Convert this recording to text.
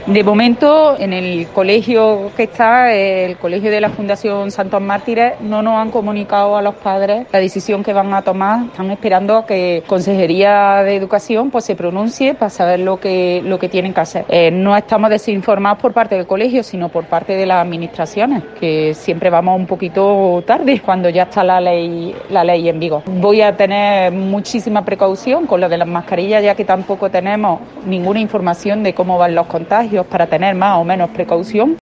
De momento, en el colegio que está, el colegio de la Fundación Santos Mártires, no nos han comunicado a los padres la decisión que van a tomar. Están esperando a que Consejería de Educación pues se pronuncie para saber lo que tienen que hacer. No estamos desinformados por parte del colegio, sino por parte de las administraciones, que siempre vamos un poquito tarde cuando ya está la ley en vigor. Voy a tener muchísima precaución con lo de las mascarillas, ya que tampoco tenemos ninguna información de cómo van los contagios para tener más o menos precaución.